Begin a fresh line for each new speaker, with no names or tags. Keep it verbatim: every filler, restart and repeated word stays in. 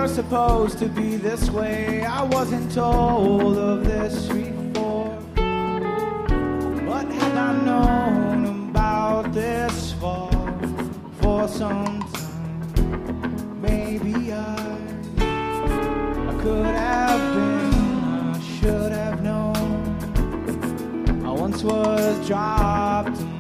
supposed to be this way. I wasn't told of this before. But had I known about this fall for some time, maybe I, I could have been, I should have known. I once was dropped